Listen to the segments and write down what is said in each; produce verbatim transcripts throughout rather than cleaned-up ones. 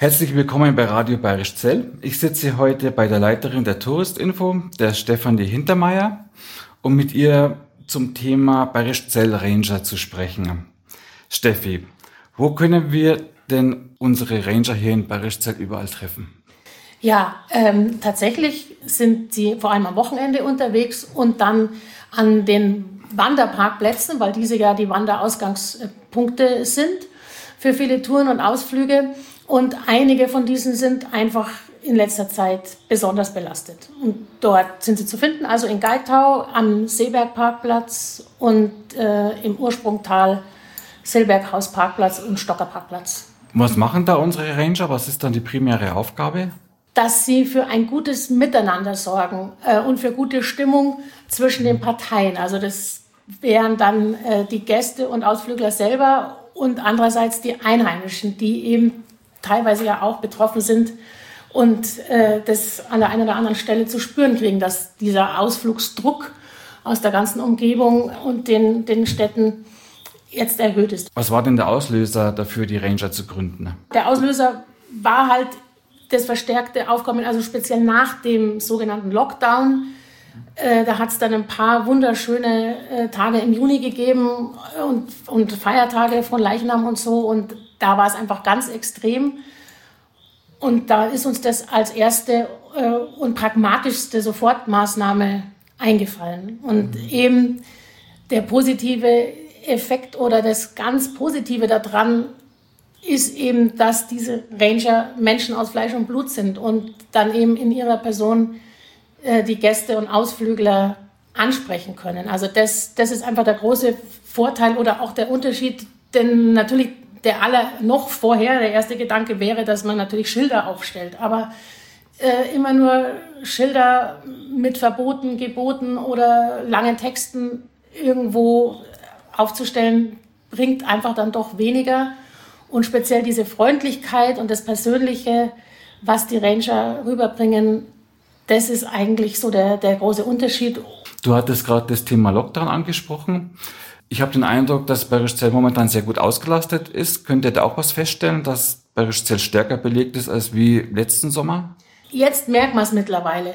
Herzlich willkommen bei Radio Bayerisch Zell. Ich sitze heute bei der Leiterin der Touristinfo, der Stefanie Hintermeier, um mit ihr zum Thema Bayerisch Zell Ranger zu sprechen. Steffi, wo können wir denn unsere Ranger hier in Bayerisch Zell überall treffen? Ja, ähm, tatsächlich sind sie vor allem am Wochenende unterwegs und dann an den Wanderparkplätzen, weil diese ja die Wanderausgangspunkte sind für viele Touren und Ausflüge. Und einige von diesen sind einfach in letzter Zeit besonders belastet. Und dort sind sie zu finden, also in Geitau am Seebergparkplatz und äh, im Ursprungtal Silberghausparkplatz und Stockerparkplatz. Was machen da unsere Ranger? Was ist dann die primäre Aufgabe? Dass sie für ein gutes Miteinander sorgen äh, und für gute Stimmung zwischen den Parteien. Also das wären dann äh, die Gäste und Ausflügler selber und andererseits die Einheimischen, die eben teilweise ja auch betroffen sind und äh, das an der einen oder anderen Stelle zu spüren kriegen, dass dieser Ausflugsdruck aus der ganzen Umgebung und den, den Städten jetzt erhöht ist. Was war denn der Auslöser dafür, die Ranger zu gründen? Der Auslöser war halt das verstärkte Aufkommen, also speziell nach dem sogenannten Lockdown. Äh, da hat es dann ein paar wunderschöne äh, Tage im Juni gegeben und, und Feiertage von Leichnam und so. Und da war es einfach ganz extrem. Und da ist uns das als erste äh, und pragmatischste Sofortmaßnahme eingefallen. Und mhm. eben der positive Effekt oder das ganz Positive daran ist eben, dass diese Ranger Menschen aus Fleisch und Blut sind und dann eben in ihrer Person äh, die Gäste und Ausflügler ansprechen können. Also das, das ist einfach der große Vorteil oder auch der Unterschied, denn natürlich der aller noch vorher, der erste Gedanke wäre, dass man natürlich Schilder aufstellt, aber äh, immer nur Schilder mit Verboten, Geboten oder langen Texten irgendwo aufzustellen, bringt einfach dann doch weniger. Und speziell diese Freundlichkeit und das Persönliche, was die Ranger rüberbringen, das ist eigentlich so der, der große Unterschied. Du hattest gerade das Thema Lockdown angesprochen. Ich habe den Eindruck, dass Bayerisch Zell momentan sehr gut ausgelastet ist. Könnt ihr da auch was feststellen, dass Bayerisch Zell stärker belegt ist als wie letzten Sommer? Jetzt merkt man es mittlerweile.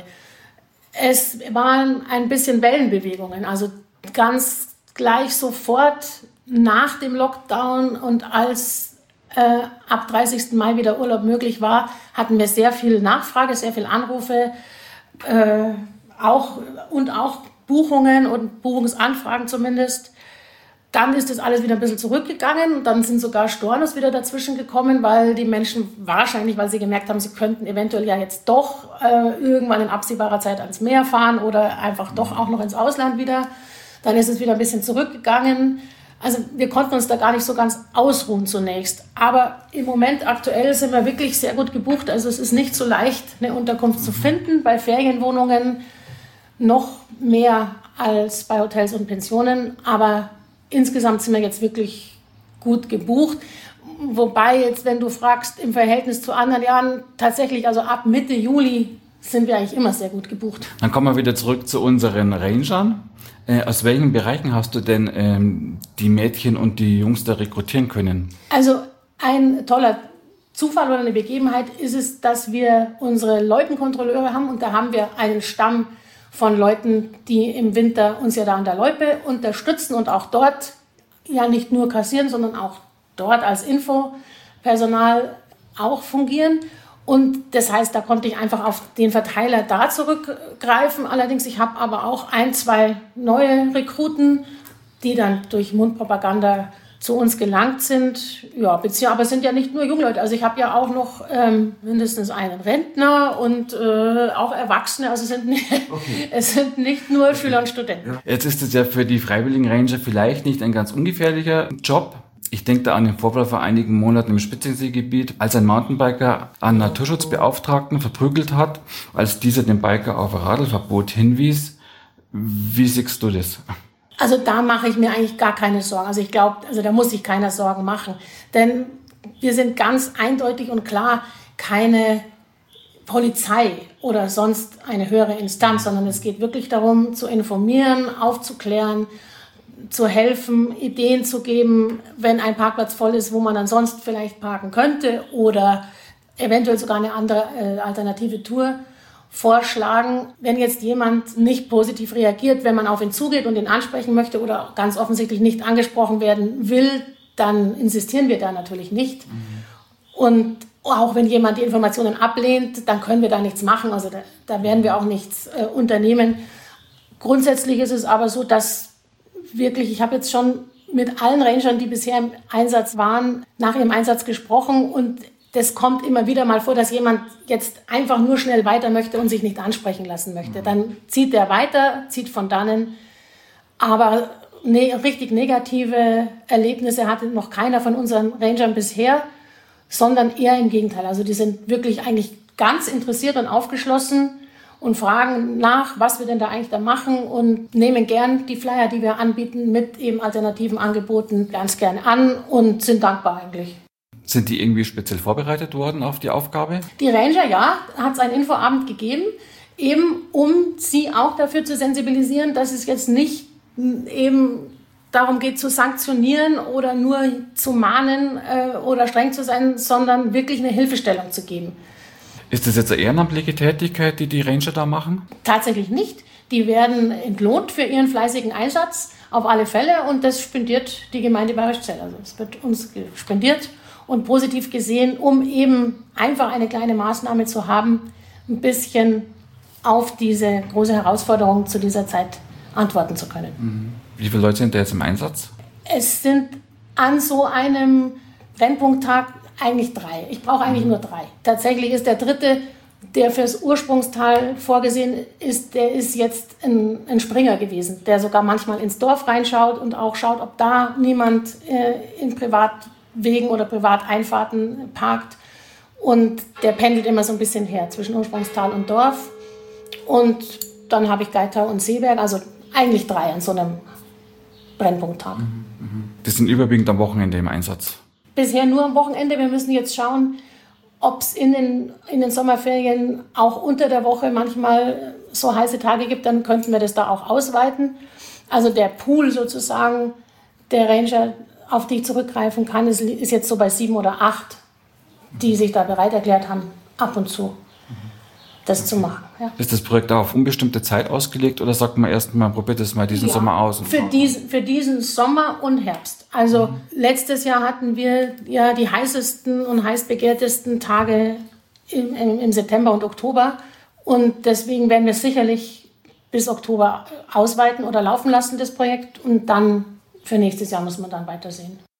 Es waren ein bisschen Wellenbewegungen. Also ganz gleich sofort nach dem Lockdown und als äh, ab dreißigsten Mai wieder Urlaub möglich war, hatten wir sehr viel Nachfrage, sehr viel Anrufe äh, auch, und auch Buchungen und Buchungsanfragen zumindest. Dann ist das alles wieder ein bisschen zurückgegangen. Dann sind sogar Stornos wieder dazwischen gekommen, weil die Menschen wahrscheinlich, weil sie gemerkt haben, sie könnten eventuell ja jetzt doch äh, irgendwann in absehbarer Zeit ans Meer fahren oder einfach doch auch noch ins Ausland wieder. Dann ist es wieder ein bisschen zurückgegangen. Also wir konnten uns da gar nicht so ganz ausruhen zunächst. Aber im Moment aktuell sind wir wirklich sehr gut gebucht. Also es ist nicht so leicht, eine Unterkunft zu finden. Bei Ferienwohnungen noch mehr als bei Hotels und Pensionen. Aber insgesamt sind wir jetzt wirklich gut gebucht. Wobei jetzt, wenn du fragst, im Verhältnis zu anderen Jahren, tatsächlich, also ab Mitte Juli sind wir eigentlich immer sehr gut gebucht. Dann kommen wir wieder zurück zu unseren Rangern. Äh, aus welchen Bereichen hast du denn ähm, die Mädchen und die Jungs da rekrutieren können? Also ein toller Zufall oder eine Begebenheit ist es, dass wir unsere Loipenkontrolleure haben und da haben wir einen Stamm von Leuten, die im Winter uns ja da an der Loipe unterstützen und auch dort ja nicht nur kassieren, sondern auch dort als Infopersonal auch fungieren. Und das heißt, da konnte ich einfach auf den Verteiler da zurückgreifen. Allerdings, ich habe aber auch ein, zwei neue Rekruten, die dann durch Mundpropaganda zu uns gelangt sind. Ja, beziehungsweise, aber es sind ja nicht nur Jungleute. Also ich habe ja auch noch ähm, mindestens einen Rentner und äh, auch Erwachsene. Also es sind nicht, okay. es sind nicht nur okay. Schüler und Studenten. Ja. Jetzt ist es ja für die Freiwilligen Ranger vielleicht nicht ein ganz ungefährlicher Job. Ich denke da an den Vorfall vor einigen Monaten im Spitzenseegebiet, als ein Mountainbiker einen Naturschutzbeauftragten verprügelt hat, als dieser den Biker auf ein Radlverbot hinwies. Wie siehst du das? Also da mache ich mir eigentlich gar keine Sorgen. Also ich glaube, also da muss sich keiner Sorgen machen. Denn wir sind ganz eindeutig und klar keine Polizei oder sonst eine höhere Instanz, sondern es geht wirklich darum, zu informieren, aufzuklären, zu helfen, Ideen zu geben, wenn ein Parkplatz voll ist, wo man dann sonst vielleicht parken könnte oder eventuell sogar eine andere äh, alternative Tour vorschlagen. Wenn jetzt jemand nicht positiv reagiert, wenn man auf ihn zugeht und ihn ansprechen möchte oder ganz offensichtlich nicht angesprochen werden will, dann insistieren wir da natürlich nicht. Mhm. Und auch wenn jemand die Informationen ablehnt, dann können wir da nichts machen. Also da, da werden wir auch nichts äh, unternehmen. Grundsätzlich ist es aber so, dass wirklich, ich habe jetzt schon mit allen Rangern, die bisher im Einsatz waren, nach ihrem Einsatz gesprochen und das kommt immer wieder mal vor, dass jemand jetzt einfach nur schnell weiter möchte und sich nicht ansprechen lassen möchte. Dann zieht er weiter, zieht von dannen. Aber ne, richtig negative Erlebnisse hatte noch keiner von unseren Rangern bisher, sondern eher im Gegenteil. Also die sind wirklich eigentlich ganz interessiert und aufgeschlossen und fragen nach, was wir denn da eigentlich da machen und nehmen gern die Flyer, die wir anbieten, mit eben alternativen Angeboten ganz gern an und sind dankbar eigentlich. Sind die irgendwie speziell vorbereitet worden auf die Aufgabe? Die Ranger, ja, hat es einen Infoabend gegeben, eben um sie auch dafür zu sensibilisieren, dass es jetzt nicht eben darum geht zu sanktionieren oder nur zu mahnen äh, oder streng zu sein, sondern wirklich eine Hilfestellung zu geben. Ist das jetzt eine ehrenamtliche Tätigkeit, die die Ranger da machen? Tatsächlich nicht. Die werden entlohnt für ihren fleißigen Einsatz, auf alle Fälle. Und das spendiert die Gemeinde Bayerischzell. Also es wird uns spendiert und positiv gesehen, um eben einfach eine kleine Maßnahme zu haben, ein bisschen auf diese große Herausforderung zu dieser Zeit antworten zu können. Mhm. Wie viele Leute sind da jetzt im Einsatz? Es sind an so einem Brennpunkttag eigentlich drei. Ich brauche eigentlich nur drei. Tatsächlich ist der dritte, der fürs Ursprungstal vorgesehen ist, der ist jetzt ein, ein Springer gewesen, der sogar manchmal ins Dorf reinschaut und auch schaut, ob da niemand äh, in Privatwegen oder Privateinfahrten parkt. Und der pendelt immer so ein bisschen her zwischen Ursprungstal und Dorf. Und dann habe ich Geitau und Seeberg, also eigentlich drei an so einem Brennpunkttag. Das sind überwiegend am Wochenende im Einsatz. Bisher nur am Wochenende. Wir müssen jetzt schauen, ob es in den, in den Sommerferien auch unter der Woche manchmal so heiße Tage gibt. Dann könnten wir das da auch ausweiten. Also der Pool sozusagen der Ranger, auf die ich zurückgreifen kann, ist, ist jetzt so bei sieben oder acht, die sich da bereit erklärt haben, ab und zu das zu machen. Ja. Ist das Projekt auch auf unbestimmte Zeit ausgelegt oder sagt man erst mal, probiert es mal diesen ja, Sommer aus? Für diesen, für diesen Sommer und Herbst. Also mhm. letztes Jahr hatten wir ja die heißesten und heißbegehrtesten Tage im, im, im September und Oktober. Und deswegen werden wir es sicherlich bis Oktober ausweiten oder laufen lassen, das Projekt. Und dann für nächstes Jahr muss man dann weitersehen.